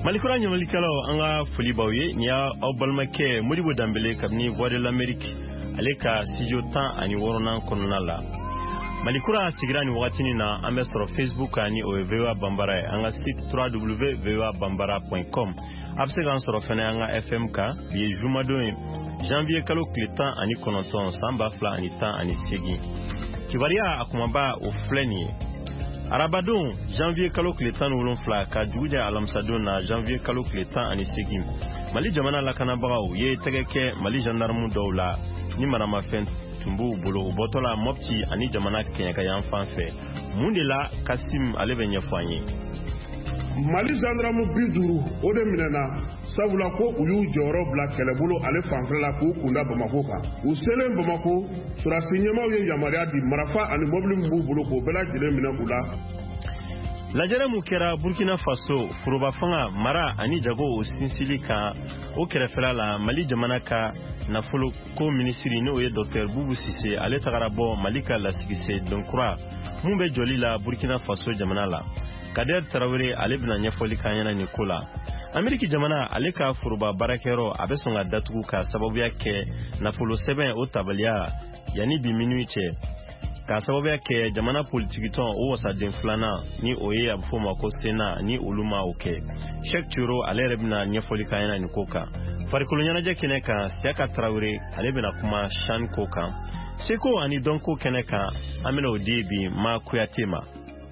Malikura Nyamalikalo anga Fulibawe nia Obalmake Modibo Dambele Kabni Voix de l'Amérique Aleka Studio Temps ani Worona Kononala Malikura Sigrani Watini na Ambestro Facebook ani VOA Bambara anga site www.voabambara.com Absegan Sorofene anga FMK Liye Jumado Janvier Kalo Kletan ani Kononton Samba Fla ani Tan ani Segi Kivaria Akumaba Ofleni Arabadon, janvier kalo kletan wolon fla ka juja alamsadon na janvier kalo kletan ani segim. Mali jamana la kanabagaw ye tegeke Mali gendarme dawla ni marama fen tumbu bolo botola mopti ani jamana kenyaka yan fanfe. Mundela Kasim alebenya fanye. Mali gendarme biduru ode minena sabula ko uyu joro bla kelebulu ale fanfela ko kunda Bamako ka uselen Bamako sura sinyama ye yamaria di marafa ani mobile mbulu ko bela jele minakula la jaremu kera Burkina Faso furuba fanga mara ani jago osinsilika o kerefela la Mali jamana ka nafolo ko ministri no ye Dr Boubou Cissé ale tagarabo Malika la sigise donkura mumbe joli la Burkina Faso jamana la Kader Traoré alebna nyafoli kanyana Nikola Ameriki jamana aleka furuba barakero abesonga datugu ka sababu yake nafolo seben o tabalia yani bi minuiche ka sababu yake jamana politiki ton o wasa den flana ni oye abfoma ko sena ni uluma oke Sheikh Turo alerebna nyafoli kanyana Nikoka farikulunyana je keneka siaka Traoré alebna kuma shan koka seko ani donko keneka amena odibi ma kuyatema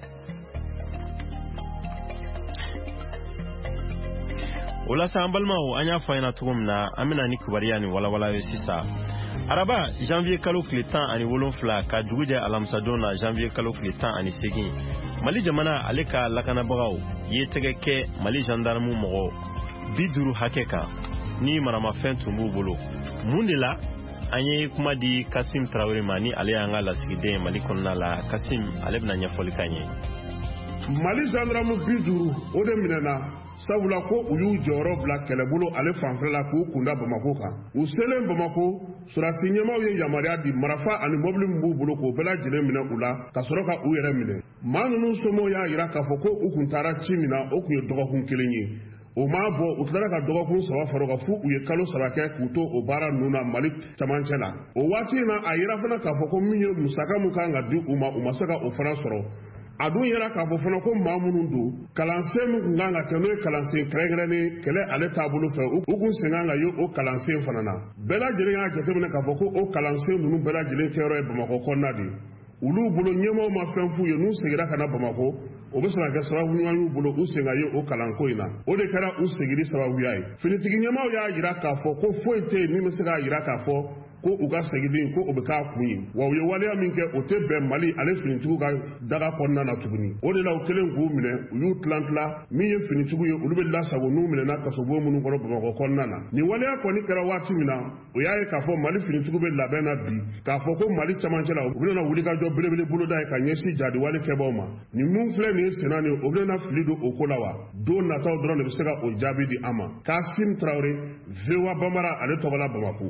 Ola sambalmao anya fayna tugumna amina ni kubariani wala sisa Araba janvier kalo kletan ani wolon fla ka duguja alamsadona janvier kalo kletan ani segin Mali jamana aleka lakana bagaw ye tegeke Mali gendarme mogo biduru hakeka ni marama fen tumbu bolo mundela anye kuma di Kasim Traoré mani ale anga la sigide Mali konna la Kasim alebna nyafoli kanye Mali gendarme biduru ode minena sabula ko uyu joro bla kelebulu ale fanfela ko kunda Bamako ka uselen Bamako sura sinyama ye yamaria di marafa ani mobile mbulu ko bela jele minakula ka soroka u yere mine manunu somo ya yira ka foko ukuntara chimina okuye dogokun kelenye o ma bo utara ka dogokun sawa faroga fu uye kalo sarake kuto o bara nuna Mali tamanchela o wati na ayira fana ka foko minyo musaka mukanga di umasaka o fana soro adun yera ka fo fana ko mamunun do kalansen nganga keno kalansen kregrene kele ale tabulu fe ukun senganga yo o kalansen fana na bela jere ya jatemene ka fo ko o kalansen nunu bela jere kero e Bamako konna di ulu bulo nyemo ma fenfu yo nu segira kana Bamako o be sala ka sababu nyu bulo usenga yo o kalanko ina o de kara usegiri sababu yayi finitigi nyemo ya yira ka fo ko foite ni mesega yira ka fo ko uga segidin ko obeka kunyi wa ye wale aminke otebe Mali ale finitugu ga daga konna na tuguni o de la o kelen ku mine yu tlantla mi ye finitugu ye ulu be la sago nu mine na kasobo munu ko Bamako konna na ni wale ko ni kara wati mina o yaye ka fo Mali finitugu be labena bi ka fo ko Mali chamanchela o bele na wuli ga jo bele bulu dai ka nyesi jadi wale keboma ni mun fle ni senani o bele na flido okolawa do na taw drone be sega o jabi di ama Kasim Traoré VOA Bambara ale tobala Bamako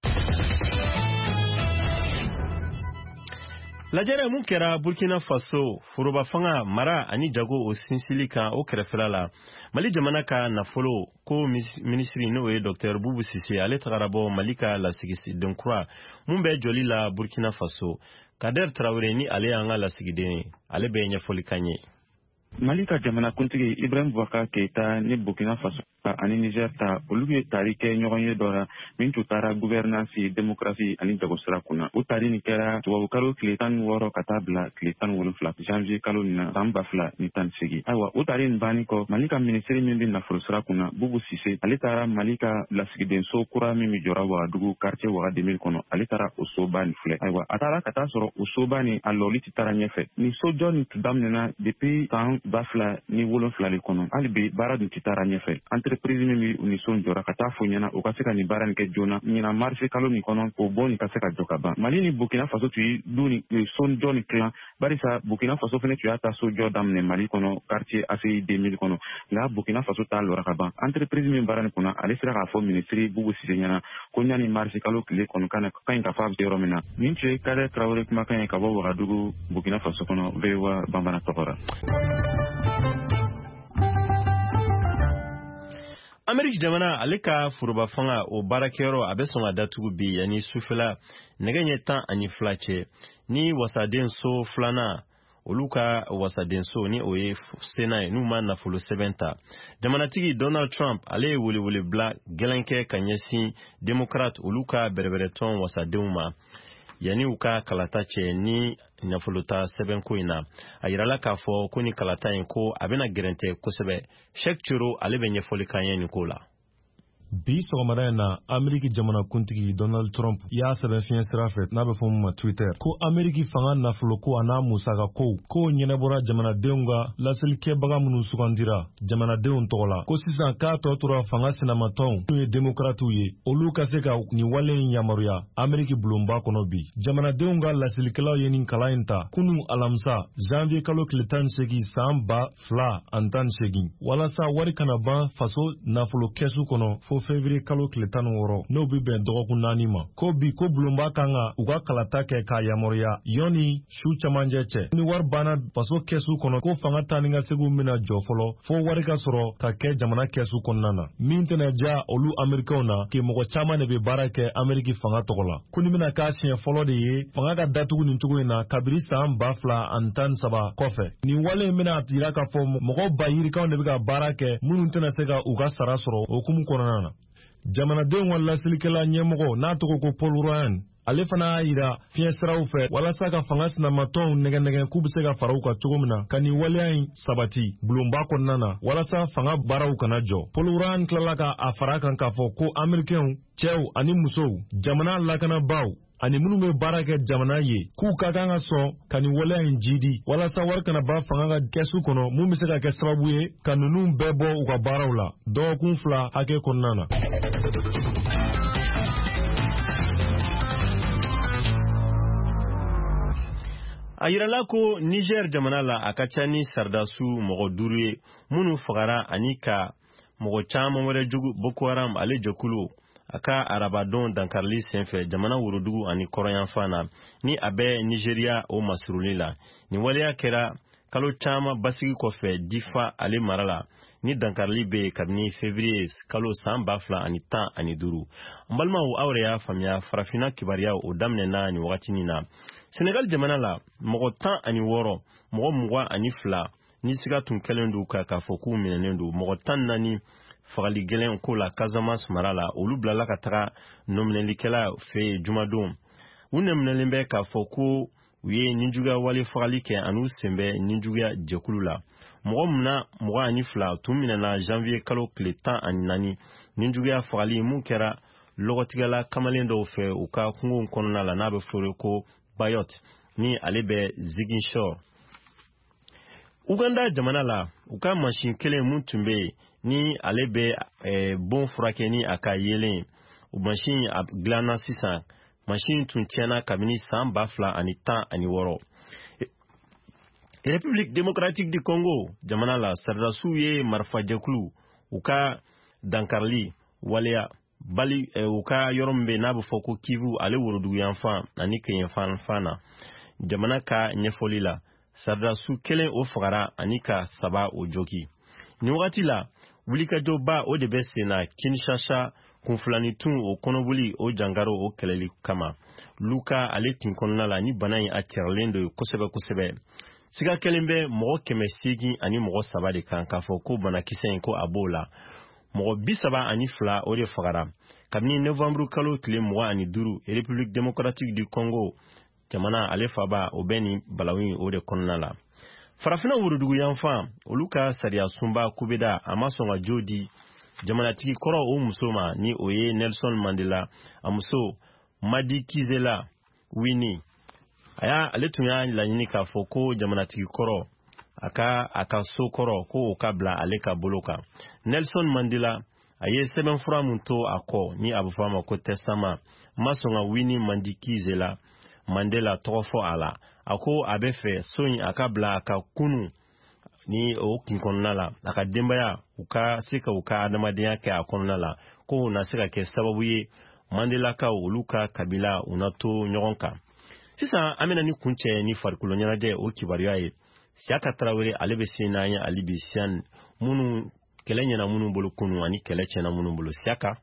La jere mun kera Burkina Faso furuba fanga mara ani jago o sinsilika o kerefela la Mali jamana ka nafolo ko ministri no e Dr Boubou Cissé ale tagarabo Malika la sigisi donkura mun be joli la Burkina Faso Kader Traoré ni ale anga la sigide ale be nyafoli kanye Malika jamana kuntigi Ibrahim Boubacar Keita ni Burkina Faso ani Niger ta olu ye tari kɛ ɲɔgɔn ye dɔ la min tun taara gouvernance démocratie ani jagosira kunna o tari nin kɛra tubabu kalo tile 16 ka taa bila tile 17 janvier kalo nin na san 2018 ayiwa o tari nin bannen kɔ Mali ka ministeri min bɛ nafolosira kunna Boubou Cissé ale taara Mali ka lasigidenso kura min bɛ jɔra Wagadugu quartier Ouagadougou kɔnɔ ale taara o soba nin filɛ ayiwa a taara ka taa sɔrɔ o soba nin a lɔli tɛ taara ɲɛfɛ ni sojɔ nin tun daminɛna depuis san 2007 de kɔnɔ hali bi baara dun tɛ taara ɲɛfɛ entreprise min bɛ ni son jɔra ka taa fo ɲɛna o ka se ka nin baara nin kɛ joona ɲina marché kalo nin kɔnɔ o bɔ nin ka se ka jɔ ka ban Mali ni Burkina Faso tun ye du ni son jɔ ni tilan barisa Burkina Faso fana tun y'a ta sojɔ daminɛ Mali kɔnɔ quartier ACI 2000 kɔnɔ nka Burkina Faso t'a lɔra ka ban entreprise min baara nin kunna ale sera k'a fɔ ministre Boubou Cissé ɲɛna ko ɲani marché kalo tile kɔnɔ ka ɲi ka fɔ a bɛ se yɔrɔ min na nin tun ye Kader Traoré kumakan ye ka bɔ Wagadugu Burkina Faso kɔnɔ VOA Bambara tɔgɔ la Amerika jamana ale ka furuba fanga o barakɛyɔrɔ a bɛ sɔn ka datugu bi yanni sufɛla nɛgɛ ɲɛ 12 cɛ ni wasadenso filanan olu ka wasadenso ni o ye Sena ye n'u ma nafolo sɛbɛn ta. Jamanatigi Donald Trump ale ye welewele bila gɛlɛn kɛ ka ɲɛsin Democrat olu ka bɛrɛbɛrɛtɔn wasadenw ma yanni u ka kalata cɛ ni nafolota sɛbɛn ko in na. A yirala k'a fɔ ko ni kalata in ko a bɛna gɛrɛntɛ kosɛbɛ. Sheikh Chiro ale bɛ ɲɛfɔli kan ye nin ko la. Bi sɔgɔmada in na Ameriki jamanakuntigi Donald Trump y'a sɛbɛn fiɲɛ sira fɛ n'a bɛ fɔ min ma Twitter ko Ameriki fanga nafolo ko a n'a musaka ko ɲɛnɛbɔra jamanadenw ka laselilikɛbaga minnu sugandira jamanadenw tɔgɔ la ko sisan k'a tɔ tora fanga sinamatɔnw n'u ye Demokratiw ye olu ka se ka nin wale in yamaruya Ameriki bulonba kɔnɔ bi. Jamanadenw ka laselilikɛlaw ye nin kalan in ta kunu alamisa janvier kalo tile 18 san 2018 walasa wari kana ban faso nafolo kɛsu kɔnɔ fo février kalo tile 16 n'o bi bɛn dɔgɔkun 4 ma ko bi ko bulonba kan ka u ka kalata kɛ k'a yamaruya yɔni su camancɛ cɛ ni wari banna faso kɛsu kɔnɔ ko fanga taa ni ka seginw bɛna jɔ fɔlɔ fo wari ka sɔrɔ ka kɛ jamana kɛsu kɔnɔna na min tɛna ja olu Amerikɛnw na ke mɔgɔ caman de bɛ baara kɛ Ameriki fanga tɔgɔ la ko ni bɛna k'a siɲɛ fɔlɔ de ye fanga ka datugu nin cogo in na kabiri san 2013 kɔfɛ nin wale in bɛna yira k'a fɔ mɔgɔ bayirikanw de bɛ ka baara kɛ minnu tɛna se ka u ka sara sɔrɔ okumu kɔnɔna na. Jamanadenw ka laselilikɛla ɲɛmɔgɔ n'a tɔgɔ ko Paul Ryan ale fana y'a yira fiɲɛ siraw fɛ walasa ka fanga sinamatɔnw nɛgɛnɛgɛn k'u bɛ se ka fara u kan cogo min na ka nin waleya in sabati bulonba kɔnɔna na walasa fanga baaraw kana jɔ. Paul Ryan tilala ka a fara kan k'a fɔ ko Amerikɛnw cɛw ani musow jamana lakanabaw ani minnu bɛ baara kɛ jamana ye k'u ka kan ka sɔn ka nin waleya in jidi walasa wari kana ba fanga ka kɛsu kɔnɔ mun bɛ se ka kɛ sababu ye ka ninnu bɛɛ bɔ u ka baaraw la dɔgɔkun 2 hakɛ kɔnɔna na. A yirala ko Niger jamana la a ka ca ni sardasu mɔgɔ 5 ye minnu fagara ani ka mɔgɔ caman wɛrɛ jugu Boko Haram ale jɛkulu a ka arabadon dankarili senfɛ jamana worodugu ani kɔrɔyanfan na ni a bɛ Nigeria o masuruni la. Nin waleya kɛra kalo caman basigi kɔfɛ Difa ale mara la ni dankarili bɛ kabini février kalo san 2015. An balimaw aw yɛrɛ y'a faamuya farafina kibariya o daminɛna nin wagatinin na. Senegal jamana la mɔgɔ 16 mɔgɔ 22 ni siga tun kɛlen do k'a fɔ k'u minɛnen do mɔgɔ 14 fagali gɛlɛn ko la Casamance mara la olu bilala ka taga nominɛlikɛla fɛ jumadon u nɛminɛlen bɛ k'a fɔ ko u ye ninjuguya wale fagali kɛ an'u sen bɛ ninjuguya jɛkulu la mɔgɔ 22 tun minɛna janvier kalo tile 14 ninjuguya fagali mun kɛra lɔgɔtigɛla kamalen dɔw fɛ u ka kungo kɔnɔna la n'a bɛ fɔre ko Bayot ni ale bɛ Ziguinchor. Uganda jamana la u ka machine kelen mun tun bɛ ni ale bɛ bon furakɛ ni a ka yelen o machine a dilanna sisan machine tun tiɲɛna kabini san 2016. République démocratique du Congo jamana la sardasiw ye marifa jɛkulu u ka dankarili waleya bali u ka yɔrɔ min bɛ n'a bɛ fɔ ko Kivu ale worodugu yanfan ani Keɲɛfan fana jamana ka ɲɛfɔli la sardasiw kelen o fagara ani ka 3 o joki. Nin wagati la wulikajɔba o de bɛ sen na Kinshasa kunfilani tun o kɔnɔboli o jangaro o kɛlɛli kama Luka ale kin kɔnɔna la ni bana in a cɛrɛlen do kosɛbɛ. Siga kelen bɛ mɔgɔ 800 ani mɔgɔ 3 de kan k'a fɔ ko banakisɛ in ko a b'o la mɔgɔ 32 o de fagara kabini novembre kalo tile 25 République démocratique du Congo jamana ale faba o bɛ ni balawin o de kɔnɔna la. Farafina worodugu yanfan olu ka sariya sunba kubeda a ma sɔn ka jo di jamanatigi kɔrɔ o muso ma ni o ye Nelson Mandela a muso Madi Kizela Winnie ale tun y'a laɲini k'a fɔ ko jamanatigi kɔrɔ a ka so kɔrɔ ko o ka bila ale ka bolo kan. Nelson Mandela a ye sɛbɛnfura mun to a kɔ ni a bɛ fɔ a ma ko testament ma sɔn ka Winnie Madi Kizela Mandela tɔgɔ fɔ a la a ko a bɛ fɛ so in a ka bila a ka kunu ni o kin kɔnɔna la a ka denbaya u ka se ka u ka adamadenya kɛ a kɔnɔna la ko na se ka kɛ sababu ye Mandela ka olu ka kabila u na to ɲɔgɔn kan. Sisan an bɛna ni kuncɛ ni farikolo ɲɛnajɛ o kibariya ye Siaka Traoré ale bɛ sen n'an ye ali bi siyan minnu kɛlɛ ɲɛna minnu bolo kunu ani kɛlɛ tiɲɛna minnu bolo siaka.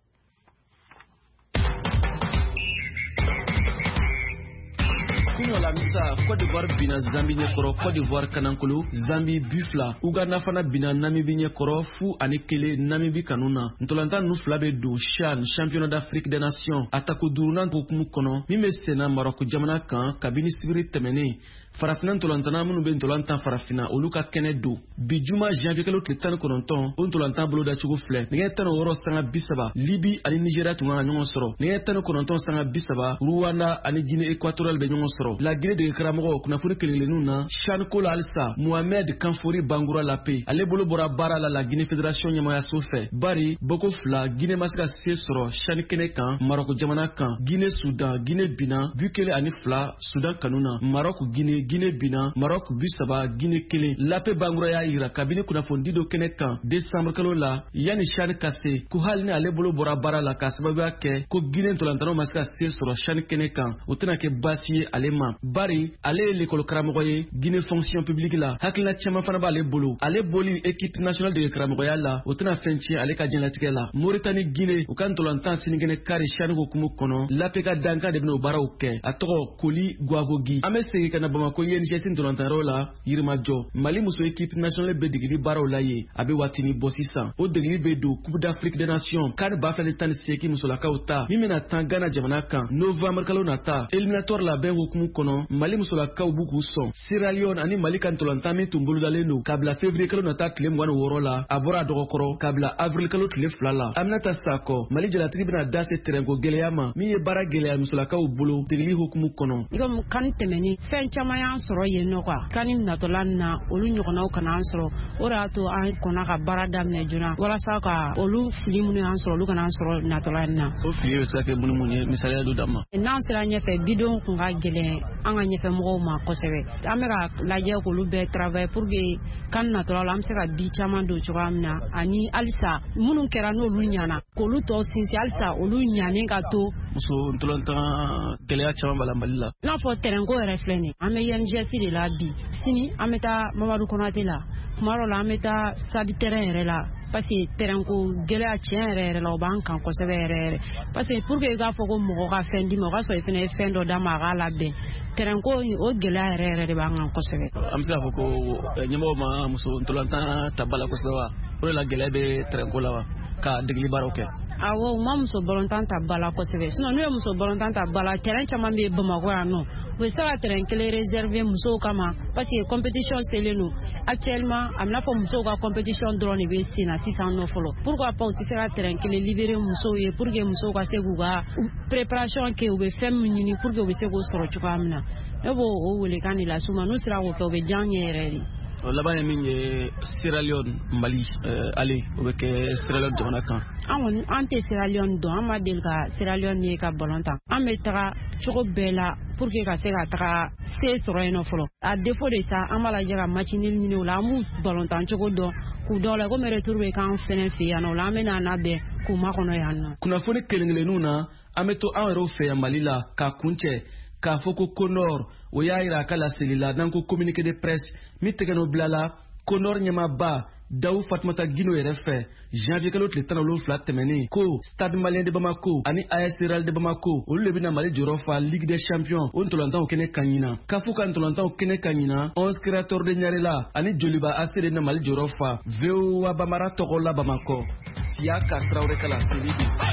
Kunola misa Côte d'Ivoire bina Zambie ɲɛkɔrɔ, Côte d'Ivoire kanankolo Zambie bufla Uganda fana bina Namibie ɲɛkɔrɔ fu ani kele Namibie kanuna. Ntolanta nu fila bɛ don CHAN championnat d'Afrique des nations atako durunan hukumu kɔnɔ min bɛ senna Maroc jamana kan kabini sibiri tɛmɛnen. Farafina ntolantana minnu bɛ ntolantan farafina olu ka kɛnɛ don bi juma janvier kalo tile 19 o ntolantan bolo dacogo filɛ nɛgɛ 16 sanga 30 Libi ani Nigeria tun ka ɲɔgɔn sɔrɔ nɛgɛ 19 sanga 30 Rwanda ani Guinée équatoriale bɛ ɲɔgɔn sɔrɔ la Guinée de karamɔgɔ kunnafoni kelenkelenninw na CHAN ko la halisa Mohamed Kanfori Bangoura Lape ale bolo bɔra baara la Guinée fédération ɲɛmaayaso fɛ bari boko fila Guinée ma se ka se sɔrɔ CHAN kɛnɛ kan Maroc jamana kan Guinée Soudan Guinée bina bukele ani fila Soudan kanuna Maroc Guinée bina Maroc bisaba Guinée kelen Lape Bangoura y'a yira kabini kunnafoni do kɛnɛ kan décembre kalo la yani CHAN ka se ko hali ni ale bolo bɔra baara la ka sababuya kɛ ko Guinée ntolantanaw ma se ka se sɔrɔ CHAN kɛnɛ kan o tɛna kɛ baasi ye ale ma bari ale ye l'école karamɔgɔ ye Guinée fonction publique la hakilina caman fana b'ale bolo ale boli équipe nationale de karamɔgɔya la o tɛna fɛn tiɲɛ ale ka diɲɛlatigɛ la Mauritanie Guinée u ka ntolantan sinikɛnɛ kari CHAN hukumu kɔnɔ Lape ka dankan de bɛna o baaraw kɛ a tɔgɔ Koli Guavogi an bɛ segin ka na Bamako INGS ntolantanyɔrɔ la Yirimajɔ Mali muso équipe nationale bɛ degeli baaraw la ye a bɛ waatini bɔ sisan o degeli bɛ don Coupe d'Afrique des Nations CAN 2018 musolakaw ta min bɛna tan Ghana jamana kan novembre kalo nata éliminatoire labɛn hukumu kɔnɔ Mali musolakaw b'u k'u sɔn Sierra Leone ani Mali ka ntolantan min tun bolodalen don k'a bila février kalo nata tile 26 la a bɔra a dɔgɔkɔrɔ k'a bila avril kalo tile 2 la Aminata Sakɔ Mali jalatigi bɛna da se terrainko gɛlɛya ma min ye baara gɛlɛya musolakaw bolo degeli hukumu kɔnɔ igam kan tɛmɛni fɛn caman y'an sɔrɔ yen nɔ quoi kani natɔla na olu ɲɔgɔnnaw kana an sɔrɔ o de y'a to an kɔnna ka baara daminɛ joona walasa ka olu fili minnu y'an sɔrɔ olu kana an sɔrɔ natɔla na o fili bɛ se ka kɛ mun ye misaliya dɔ d'a ma n'an sera ɲɛfɛ bidenw kun ka gɛlɛn an ka ɲɛfɛ mɔgɔw ma kosɛbɛ an bɛ ka lajɛ k'olu bɛɛ travailler pour que kan natɔla la an bɛ se ka bi caman don cogoya min na ani halisa minnu kɛra n'olu ɲana k'olu tɔ sinsin halisa olu ɲanen ka to muso ntolantan gɛlɛya caman b'a la Mali la n'a fɔ terrainko yɛrɛ filɛ nin an bɛ INGS de la bi sini an bɛ taa Mamadu Konate la kuma dɔ la an bɛ taa stade terrain yɛrɛ la parce que terrainko gɛlɛya tiɲɛ yɛrɛ la o b'an kan kosɛbɛ yɛrɛ parce que pour que i k'a fɔ ko mɔgɔ ka fɛn d'i ma o ka sɔrɔ i fana ye fɛn dɔ d'a ma a k'a labɛn terrainko o gɛlɛya yɛrɛ de b'an kan kosɛbɛ an bɛ se k'a fɔ ko ɲɛmɔgɔw ma muso ntolantan ta ba la kosɛbɛ wa o de la gɛlɛya bɛ terrainko la wa ka degeli baaraw kɛ awɔ u ma muso balontan ta ba la kosɛbɛ sinon n'u ye muso balontan ta ba la terrain caman bɛ Bamakɔ yan nɔ u bɛ se ka terrain kelen réservé musow kama parce que compétition selen don actuellement a bɛ n'a fɔ musow ka compétition dɔrɔn de bɛ sen na sisan nɔ fɔlɔ pourquoi pas u tɛ se ka terrain kelen libérer musow ye pour que musow ka se k'u ka préparation kɛ u bɛ fɛn min ɲini pour que u bɛ se k'o sɔrɔ cogoya min na ne b'o o welekan de las'u ma n'u sera k'o kɛ u bɛ diya an ye yɛrɛ de. laban ye min ye Sierra Leone Mali ale o bɛ kɛ Sierra Leone jamana kan an tɛ Sierra Leone dɔn an ma deli ka Sierra Leone ye ka ballon tan an bɛ taga cogo bɛɛ la pour que ka se ka taga se sɔrɔ yen nɔ fɔlɔ a défaut de sa an b'a lajɛ ka match nul ɲini o la an b'u ballon tan cogo dɔn k'u dɔw la komi retour bɛ k'an fɛnɛ fɛ yan nɔ o la an bɛ na labɛn k'u makɔnɔ yan nɔ. kunnafoni kelenkelenninw na an bɛ to an yɛrɛw fɛ yan Mali la k'a kuncɛ k'a fɔ ko Konor o y'a yira a ka laseli la n'an ko communiqué de presse min tɛgɛnɔ bilala Konor ɲɛmaaba Dawu Fatumata Gino yɛrɛ fɛ janvier kalo tile 17 tɛmɛnen ko Stade Malien de Bamako ani AS Real de Bamako olu de bɛna Mali jɔyɔrɔ fa Ligue des Champions o ntolantanw kɛnɛ kan ɲina kafu ka ntolantanw kɛnɛ kan ɲina 11 créateurs de Ɲarela ani Joliba AC de bɛna Mali jɔyɔrɔ fa VOA Bamara tɔgɔ la Bamakɔ Siaka Traoré kala seli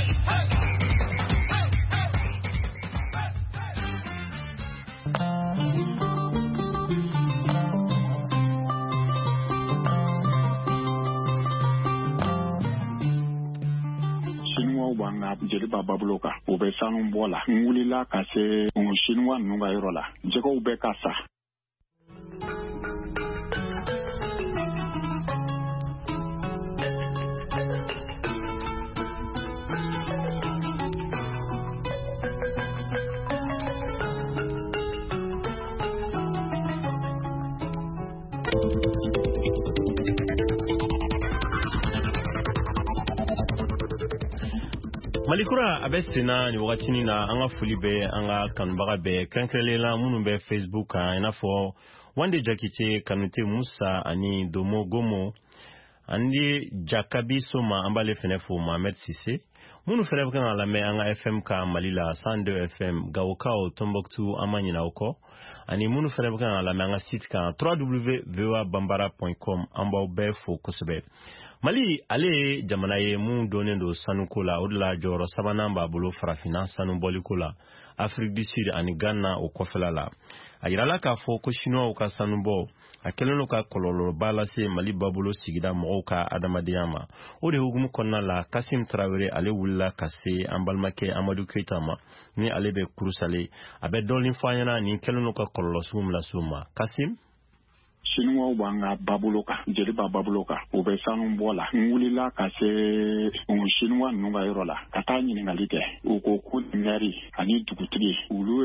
jeli baba bolo kan o bɛ sanu bɔ la n wulila ka se chinois ninnu ka yɔrɔ la jɛgɛw bɛ ka sa Malikura a bɛ senna ni wagatini na an ka foli bɛ an ka kanubaga bɛɛ kɛrɛnkɛrɛnlela minnu bɛ Facebook kan i n'a fɔ Wande Jakite, Kanute Musa ani Domo Gomo andi Jakabi Soma ambale fene fo Mohamed Sisse munu fene kan la me anga FM ka Malila 102 FM Gawokao Tombouctou amanyina oko ani munu fene kan la me anga site kan www.voabambara.com amba befo kosebe Mali ale jamana ye mun donen do sanuko la odla joro sabana ba bolo farafina sanu boliko la Afrique du Sud ani Ghana o kofela la ayirala ka fo ko chinois ka sanubo akeleno ka kololo balase Mali babulo sigida mo ka adamadiyama o de hugumu konna la Kassim Traoré ale wulla kase ambalmake Amadou Keita ma ni ale be kurusale abe dolin fanyana ni keleno ka kololo sumla suma Kassim Chinois banga babuloka jeliba babuloka ube sanu bola ngulila kase Chinois nunga yorola katani ningalite uko kuneri ani dugutigi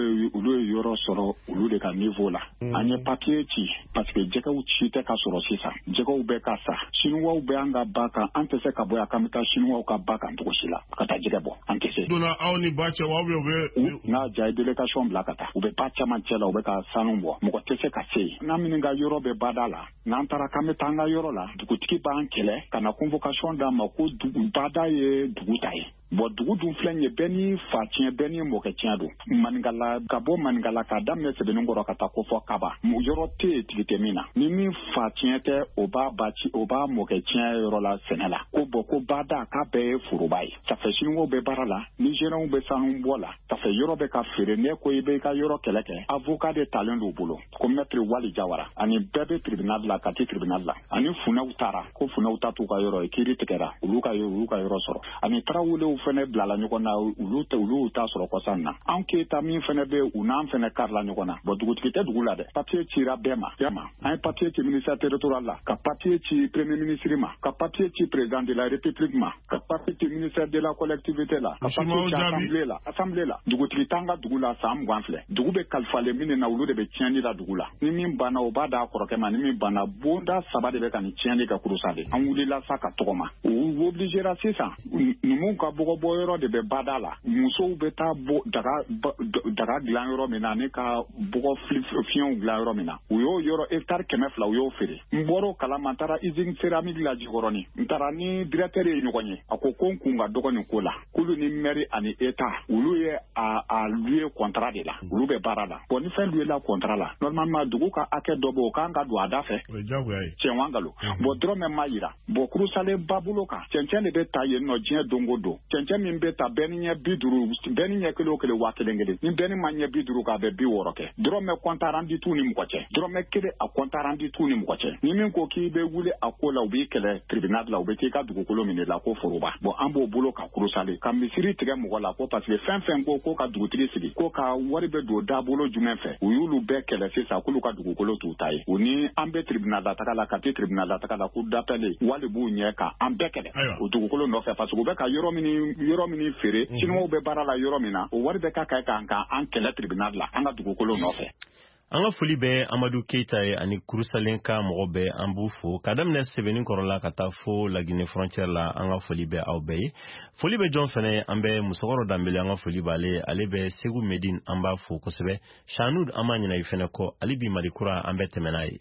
ulu yoro soro ulu de ka niveau la anye papier ti parce que jeka uchite ka soro sisa jeka ube kasa Chinois ube anga baka antese ka boya kamita Chinois ka baka ntukoshila kata jeka bo antese dona awni bacha wawe na jai delegation blakata ube pacha manchela ube ka sanu bo moko tese ka sei na mininga yoro badala nantara kame tanga yoro la dugutiki ban kele kana convocation da mako bada ye dugutai bo dugu dun flenye beni fatien beni moketien do mangala gabo mangala kada mese benu ngoro kata ko fo kaba mu yoro te tivitemina ni mi fatien te oba bachi oba moketien yoro la senela ko boko bada ka be furubai ça fait chino be barala ni jeron be sanu bola ça fait yoro be ka fere ne ko ibe ka yoro keleke avocat de talent do bolo ko maître Wali Jawara ani bebe tribunal la kati tribunal la ani funa utara ko funa utatu ka yoro ekiri tekera uluka yoro soro ani trawule fene blala nyokona ulu ta soro kosanna anke tami fene be unam fene karla nyokona bo dugutkite dugula de papier tira bema un papier ti ministère territorial la ka papier ti premier ministre ma ka papier ti président de la république ma ka papier ti ministère de la collectivité la ka papier ti assemblée la dugutkitanga dugula sam gwanfle dugube kalfale mine na ulu de be tiani la dugula ni min bana obada koroke ma ni min bana bonda sabade be kan tiani ka kurusade an wulila saka togoma ou obligé ra sisa numu ka bogo yoro de be badala muso be ta daga glan yoro mena ne ka bogo fion glan yoro mena uyo yoro hectare kemefla uyo fere mboro kala mantara usine céramique la jigoroni ntara ni directeur e nyogonye akoko kunga dogoni kola kulu ni mairie ani état ulu ye a lui contrat de la ulu be barala bon ni fait lui la contrat la normalement dugu ka ake dobo ka nga do adafe chenwangalo bo drome mayira bo kurusale babuloka chenchene be taye no jien dongodo chenchene mimbe ta beninya biduru beninya kilo wakelengele ni beni manya biduru ka be biworoke drome kontarandi tuni mkoche drome kele a kontarandi tuni mkoche ni min ko ki be wule akola ubi kele tribunal la ubi ka dugu kolo mine la ko foroba bo ambo buloka kurusale kam misiri tege mogola ko parce que fin ko ka dugu trisili ko ka wari be do dabulo jumenfe uyulu be kele sisa kulu ka dugu kolo tutai oni ambe tribunal la takala ka tribunal la takala ku dapele wali bu nyeka ambe kele o dugu kolo no fe parce que be ka yoro mini fere chino be barala yoro mina o wari be ka anka ankele tribunal la anga dugu kolo no fe anga foli be Amadou Keita e ani kurusalenka mogobe ambufo kadamne seveni korola kata fo la Guinée frontière la anga foli be awbe foli be John fene ambe musogoro dambele anga foli bale alebe Segu Medine amba fo kosebe Chanud amanyina ifene ko alibi marikura ambe temenaye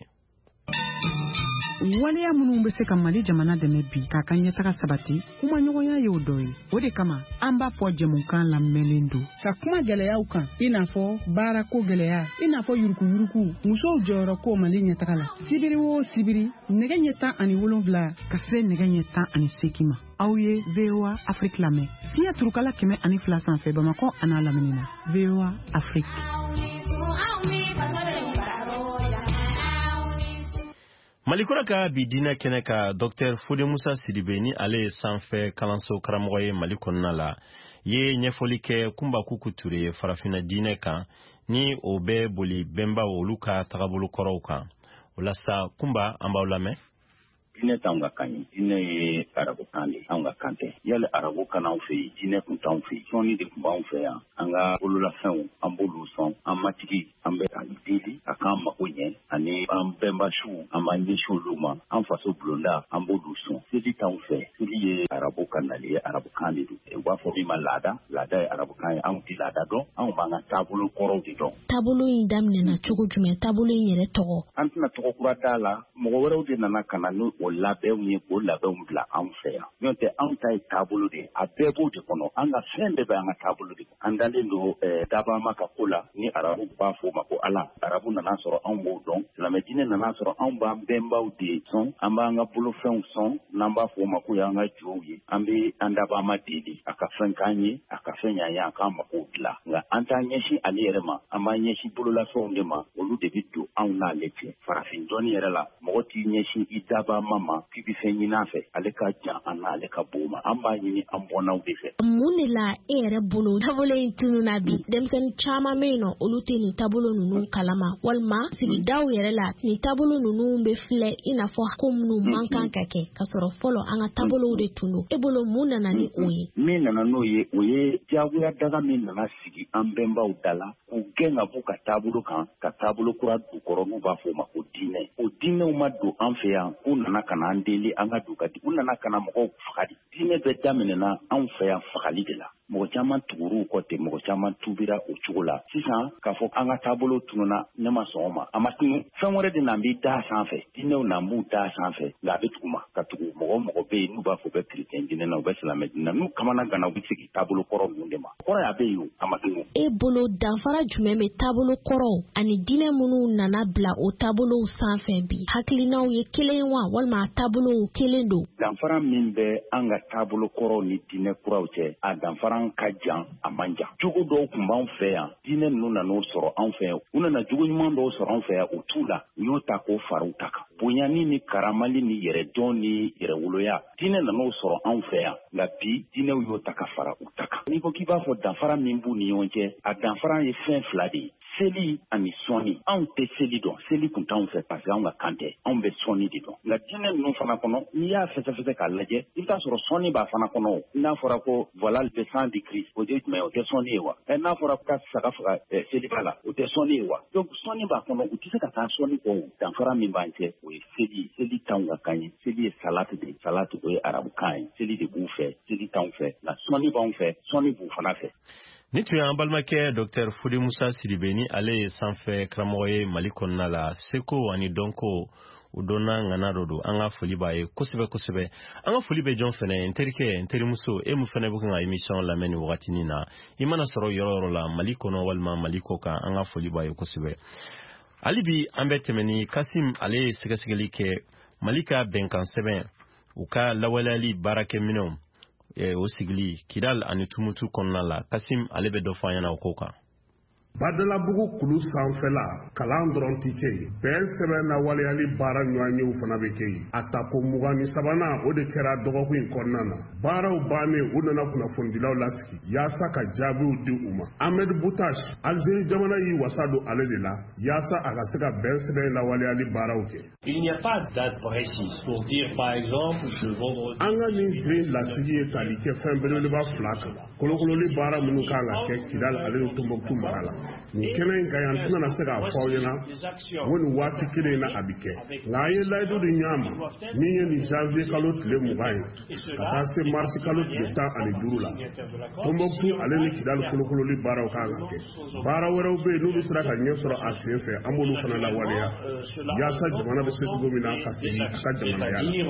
waleya minnu bɛ se ka Mali jamana dɛmɛ bi k'a ka ɲɛtaga sabati kuma ɲɔgɔnya y'o dɔ ye o de kama an b'a fɔ jɛmukan lamɛnlen don ka kuma gɛlɛyaw kan i n'a fɔ baarako gɛlɛya i n'a fɔ yuruguyurugu musow jɔyɔrɔ ko Mali ɲɛtaga la sibiri o sibiri nɛgɛ ɲɛ 17 ka se nɛgɛ ɲɛ 18 ma aw ye VOA Afrique lamɛn fiɲɛ turukala 102 sanfɛ Bamakɔ a n'a lamini na VOA Afrique. Malikura ka bidina kene ka Dr. Fode Musa Sidibe ni ale sanfɛ kalanso karamɔgɔ ye Mali kɔnɔna la ye ɲɛfɔli kɛ Kunba Kuku Ture farafina diinɛ kan ni o bɛ boli bɛnba olu ka tagabolo kɔrɔw kan o la sa Kunba an b'aw lamɛn. Diinɛ t'anw ka kan ye diinɛ ye arabukan de anw ka kan tɛ yali arabukan anw fɛ yen diinɛ tun t'anw fɛ yen sɔnni de tun b'anw fɛ yan an ka bololafɛnw an b'olu sɔn an matigi an bɛ ka deli a k'an mago ɲɛ ani an bɛnbasiw an b'an ɲɛsin olu ma an faso bulonda an b'olu sɔn seli t'anw fɛ seli ye arabu kanali ye arabu kan de don u b'a fɔ min ma laada ye arabu kan ye anw tɛ laada dɔn anw b'an ka taabolo kɔrɔw de dɔn. Taabolo in daminɛna cogo jumɛn? Taabolo in yɛrɛ tɔgɔ? An tɛna tɔgɔ kura t'a la, mɔgɔ wɛrɛw de nana ka na n'o labɛnw ye k'o labɛnw bila anw fɛ yan. N'o tɛ anw ta ye taabolo de ye, a bɛɛ b'o de kɔnɔ, an ka fɛn bɛɛ bɛ an ka taabolo de kɔnɔ. An dalen don dabama ka ko la ni arabu b'a fɔ o ma ko ala. Arabu nana sɔrɔ anw b'o dɔn, silamɛ diinɛ nana sɔrɔ anw b'an bɛnbaw de sɔn, an b'an ka bolofɛnw sɔn n'an b'a fɔ o ma ko y'an ka jɔnw ye. An bɛ an dabama deli a ka fɛn k'an ye, a ka fɛn ɲan ye, a k'an mago dilan. Nka an t'an ɲɛsin ale yɛrɛ ma, an b'an ɲɛsin bololafɛnw de ma, olu de bɛ don anw n'ale cɛ. Farafin dɔnni yɛrɛ la, mɔgɔ t'i ɲɛsin i dabama ma k'i bɛ fɛn ɲini a fɛ, ale ka jan an n'ale ka bon ma. An b'a ɲini an bɔnnaw de fɛ. Mun de la e yɛrɛ bolo taabolo in tununa bi? Denmisɛnnin caman bɛ yen nɔ olu tɛ nin taabolo ninnu kalama, walima sigidaw yɛrɛ la nin taabolo ninnu bɛ filɛ i n'a fɔ ko minnu man kan ka kɛ ka sɔrɔ fɔlɔ an ka taabolow de tun don. E bolo mun nana ni o ye? Min nana n'o ye o ye diyagoya daga min nana sigi an bɛnbaw da la k'u gɛn ka bɔ ka taabolo kan ka taabolo kura du kɔrɔ n'u b'a fɔ o ma ko diinɛ. O diinɛw ma don an fɛ yan k'u nana ka na an deli an ka don ka di. U nana ka na mɔgɔw fagali. Diinɛ bɛɛ daminɛna anw fɛ yan fagali de la. Mɔgɔ caman tugur'u kɔ ten, mɔgɔ caman tubira o cogo la. Sisan k'a fɔ an ka taabolo tununa ne ma sɔn o ma. A ma tunu. Fɛn wɛrɛ de n'an b'i da sanfɛ. Diinɛw n'an b'u da sanfɛ nka a bɛ tugu ma ka tugu mɔgɔ bɛ yen n'u b'a fɔ bɛ chrétien diinɛ na u bɛ silamɛ diinɛ na n'u kamana gana u bɛ segin taabolo kɔrɔ ninnu de ma. Kɔrɔ y'a bɛ yen a ma tunu. E bolo danfara jumɛn bɛ taabolo kɔrɔw ani diinɛ minnu nana bila o taabolow sanfɛ bi? Hakilinaw ye kelen wa walima taabolow kelen don? Danfara min bɛ an ka taabolo kɔrɔw ni diinɛ kuraw cɛ a danfara ka jan a man jan. Jogo dɔw tun b'anw fɛ yan diinɛ ninnu nan'o sɔrɔ anw fɛ yan. U nana jogo ɲuman dɔw sɔrɔ anw fɛ yan o t'u la. U y'o ta k'o fara u ta kan. Bonyani ni karamali ni yɛrɛdɔn ni yɛrɛwoloya diinɛ nan'o sɔrɔ anw fɛ yan nka bi diinɛw y'o ta ka fara u ta kan. N'i ko k'i b'a fɔ danfara min b'u ni ɲɔgɔn cɛ a danfara ye fɛn fila de ye. Seli ani sɔnni. Anw tɛ seli dɔn. Seli kun t'anw fɛ parce que anw ka kan tɛ. Anw bɛ sɔnni de dɔn. Nka diinɛ ninnu fana kɔnɔ n'i y'a fɛsɛfɛsɛ k'a lajɛ i bɛ t'a sɔrɔ sɔnni b'a fana kɔnɔ. N'a fɔra ko voilà le sang de Christ o de jumɛn o tɛ sɔnni ye wa? N'a fɔra ka saga faga seli b'a la o tɛ sɔnni ye wa? Donc sɔnni b'a kɔnɔ u tɛ se ka taa sɔnni kɔ. Danfara min b'an cɛ o ye seli. Seli t'anw ka kan ye. Seli ye salati de. Salati o ye arabu kan ye. Seli de b'u fɛ. Seli t'anw fɛ. Nka sɔnni b'anw fɛ. Sɔnni b'u fana fɛ. Ni tun y'an balimakɛ Dr Fode Musa Sidibe ni ale ye sanfɛ karamɔgɔ ye Mali kɔnɔna la seko ani dɔnko u donna ŋana dɔ don an ka foli b'a ye kosɛbɛ kosɛbɛ. An ka foli bɛ jɔn fɛnɛ n terikɛ n terimuso e mun fɛnɛ bɛ kan ka émission lamɛn ni wagatinin na i mana sɔrɔ yɔrɔ yɔrɔ la Mali kɔnɔ walima Mali kɔ kan an ka foli b'a ye kosɛbɛ. Hali bi an bɛ tɛmɛ ni Kasim ale ye sɛgɛsɛgɛli kɛ Mali ka bɛnkan sɛbɛn u ka lawaleyali baarakɛminɛnw o sigili Kidal ani Tumutu kɔnɔna la. Kasim ale bɛ dɔ fɔ an ɲɛna o ko kan. Badalabugu kulu sanfɛla kalan dɔrɔn ti kɛ yen. Bɛn sɛbɛn na waleyali baara ɲɔgɔn yew fana bɛ kɛ yen. A ta ko 23 o de kɛra dɔgɔkun in kɔnɔna na. Baaraw bannen u nana kunnafonidilaw lasigi yaasa ka jaabiw di u ma. Ahmed Boutache Algérie jamana y'i wasa don ale de la yaasa a ka se ka bɛn sɛbɛn la waleyali baaraw kɛ. Il n'y a pas de date précise pour dire par exemple le vendredi. An ka nin sen lasigi ye tali kɛ fɛn belebeleba 2 kan. Kolokololi baara minnu kan ka kɛ Kidal ale ni Tombouctou mara la. Nin kɛnɛ in kan yan tɛna se k'a fɔ aw ɲɛna o nin waati kelen in na a bɛ kɛ nka a ye layidu di ɲɔgɔn ma min ye nin janvier kalo tile 20 ye ka taa se mars kalo tile 15 la Tombouctou ale ni Kidal kolokololi baaraw kan ka kɛ baara wɛrɛw bɛ yen n'olu sera ka ɲɛ sɔrɔ a sen fɛ an b'olu fana lawaleya yaasa jamana bɛ se cogo min na ka segin a ka jamanaya la.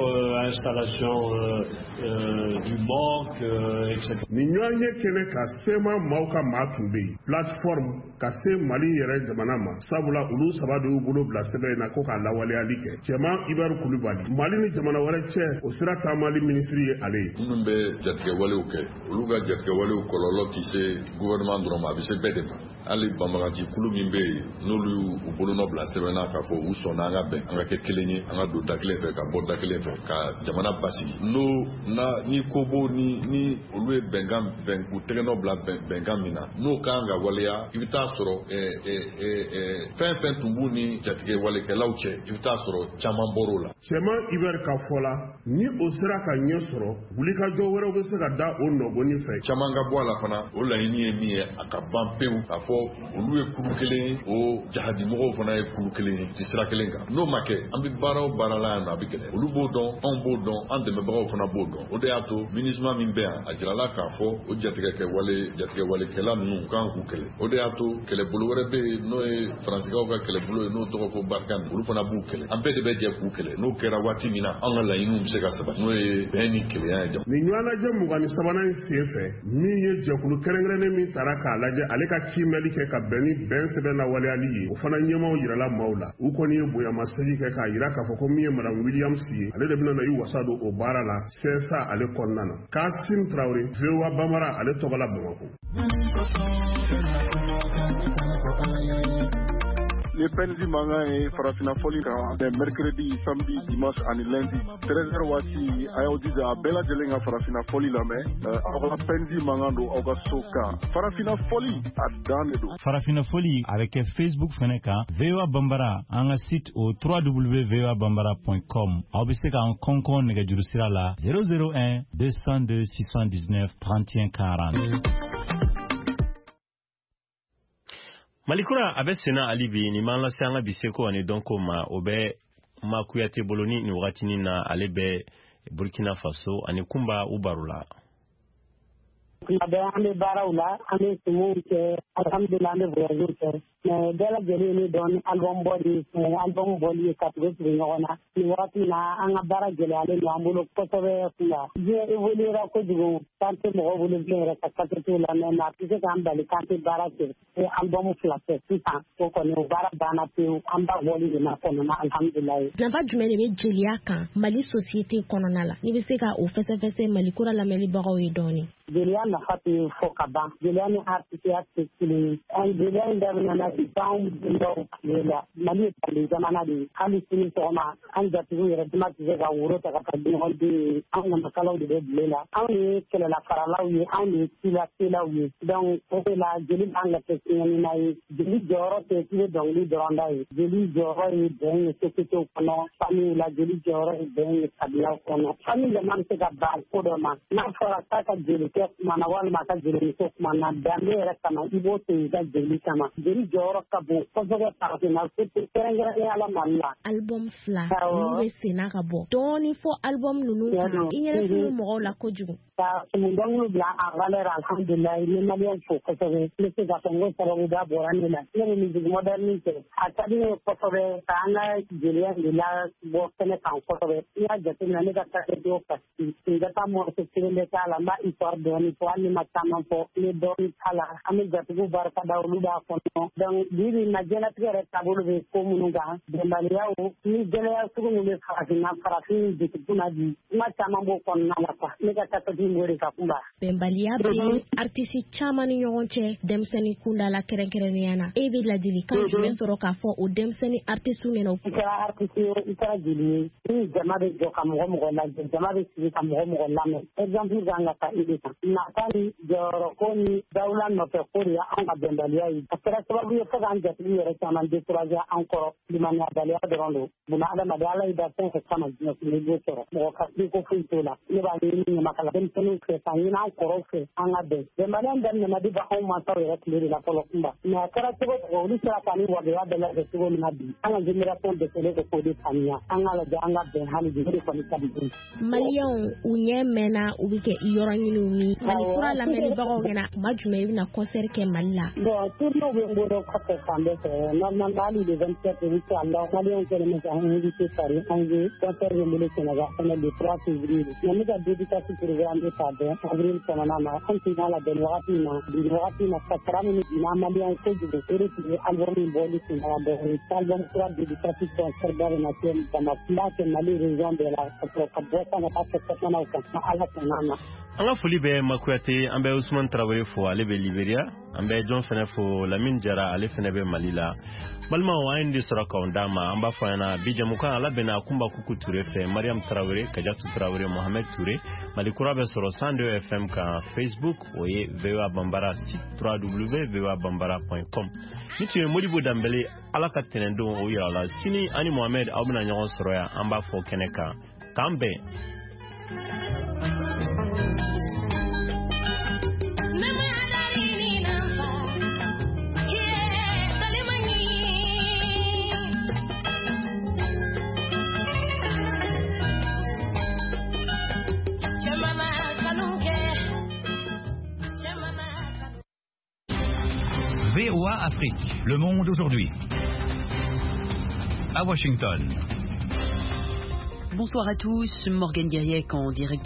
Nin ɲɔgɔn ye kɛnɛ ka sema maaw ka maa tun bɛ yen plateforme ka se Mali yɛrɛ jamana ma sabula olu 3 de y'u bolo bila sɛbɛn in na ko ka lawaleyali kɛ cɛman Ibaru Kulubali Mali ni jamana wɛrɛ cɛ o sira taamali minisiri ye ale ye. Minnu bɛ jatigɛwalew kɛ olu ka jatigɛwalew kɔlɔlɔ tɛ se gouvernement dɔrɔn ma a bɛ se bɛɛ de ma. Hali banbagaci kulu min bɛ yen n'olu y'u bolonɔ bila sɛbɛn na k'a fɔ u sɔnna an ka bɛn an ka kɛ kelen ye an ka don da kelen fɛ ka bɔ da kelen fɛ ka jamana basigi ni ko bo ni olu ye bɛnkan u tɛgɛnɔ bila bɛnkan min na n'o kan ka waleya i bɛ taa sɔrɔ fɛn tun b'u ni jatigɛ walekɛlaw cɛ i bɛ taa sɔrɔ caman bɔr'o la. Cɛman Iber ka fɔ la ni o sera ka ɲɛ sɔrɔ wulikajɔ wɛrɛw bɛ se ka da o nɔgɔni fɛ. Caman ka bɔ a la fana o laɲini ye min ye a ka ban pewu k'a fɔ fɔ olu ye kulu kelen o jahadi mɔgɔw fana ye kulu kelen ti sira kelen kan n'o ma kɛ an bɛ baara o baara la yan nɔ a bɛ gɛlɛya olu b'o dɔn anw b'o dɔn an dɛmɛbagaw fana b'o dɔn o de y'a to MINUSMA min bɛ yan a jirala k'a fɔ o jatigɛwalekɛla ninnu kan k'u kɛlɛ o de y'a to kɛlɛbolo wɛrɛ bɛ yen n'o ye faransikɛw ka kɛlɛbolo ye n'o tɔgɔ ko Barkhane olu fana b'u kɛlɛ an bɛɛ de bɛ jɛ k'u kɛlɛ n'o kɛra waati min na an ka laɲiniw bɛ se ka sabati n'o ye bɛn ni kelenya ye. nin ɲɔgɔnnajɛ 23nan in sen fɛ min ye jɛkulu kɛrɛnkɛrɛnnen min tara k'a lajɛ ale ka kiimɛli kɛ ka bɛn ni bɛn sɛbɛn lawaleyali ye o fana ɲɛmaw yirala maaw la u kɔni ye bonyamasegin kɛ k'a yira k'a fɔ ko min ye madame Williams ye ale de bɛna i wasa don o baara la CSA ale kɔnɔna na. Kasim Traoré, VOA Bambara, ale tɔgɔ la Bamakɔ. Les peines du manga et farafina foli kan mercredi, samedi, dimanche ani lundi 13h waati ayaw dija bela jelenga farafina foli la mais awla peine du manga do awga soka farafina foli adane do farafina foli avec Facebook fene kan VOA Bambara anga site au www.voabambara.com aw be se ka konkon nega juru sira la 001 202 619 31 40. Malikura abe sena alibi ni man lase anga biseko ani donko ma obe ma kuyate boloni ni wakati ni na alebe Burkina Faso ani kumba ubarula. Ande barawla ande sumu ke alhamdulillah ande voyage ke mais dela jeli ni don album body katwe ngona ni wati na anga bara jeli ale ambulo kotobe kula je evoluera ko jugo tante mo bulu blera takatu la na pise kan bali kante bara ke album flatte sita ko ko ni bara bana pe amba body na ko na alhamdulillah na ba jumene be jeli aka mali société konona la ni be se ka o fese malikura la meli baro yidoni Julian na fati fokaba Julian artiste akili and Julian da na sound ndo lela mali pali zamana di hali sini soma anja tu yere dima tega wuro ta ka di holdi an na kala di lela an ni kala la farala wi an ni tila wi donc o la jeli an la tesini na jeli joro te ti dongli doronda jeli joro ni den te to kono fami la jeli joro den kabila kono fami le man te ga ba ko do ma na fara ta ka jeli mana wal maka jeli ko mana dambe kama ibo te ga jeli kama jeli joro kabo ko joga partina ko terengera ala malla album fla we sena kabo doni fo album nunu inyere fu mo la ko jugu ta mu dongu bla agale alhamdulillah ni malion fo ko joga ni se ga tongo saro da borani la ni music modernité atadi ko joga kana jeli la bo kene kan ko joga ya jate na ni ga ta do pasti ga ta mo se tele kala ma histoire doni ko ani matama ko le doni kala ami jatu barka dawlu da ko donc bibi na jela tigere tabulu be ko mununga de maliya o ni jela ya sugu mu le farafin de tuna di matama bo ko na la pa ni ga ta di ngore ka kumba bembaliya bi artiste chamani yonche demseni kunda la kerenkere yana ebi la dili kan ben soro ka fo o demseni artiste ne no ka artiste ikara dili ni jama be jo kam mo la jama be si kam mo la me exemple ganga ka idita na kali joro koni dawla no te koria anga bembaliya yi akara sababu yo faga anja tri yere kama de turaja encore limanya dalia dondo buna ala madala ida sen ka kama no ni go toro mo ka ko fuitola ni ba ni makala ben tenu ke tangina encore fe anga de bembaliya ndam na di ba o ma taw yere kleri la polo kumba na akara ko ni sara kani wa de adala de ko na di anga generation de tele ko de tanya anga la janga be hali de ko ni tabi malion unye mena ubike iyoranyinu mi malikura la meli bago ngena majume na concert ke malla bon tourno be ngodo ko sambe normal dali de 27 minutes anda malion ke ne sa hindi ke sari anje concert de mele ke naga ne le 3 février ne ga dédicace programme de tade avril kana na anti na de wakati na sakra ni na malion ko de ere album boli ke na de album kura dédicace concert de na ke na place mali région de la kabota na pas na ka ala kana anga foli be makuyate ambe Ousmane Traoré fo ale be Liberia ambe John fene fo Lamine Jara ale fene be Malila balma wa indi sura ka ondama amba fo na bijamuka ala bena kumba kuku Touré fe Mariam Traoré Kajatu Traoré Mohamed Touré malikura be soro 102 FM ka Facebook oye VOA Bambara site www.voabambara.com nitu Modibo Dambele ala ka tenendo o yala sini ani Mohamed abuna nyagon soro ya amba fo keneka kambe VOA Afrique. Le monde aujourd'hui. À Washington. Bonsoir à tous, Morgane Guériec en direct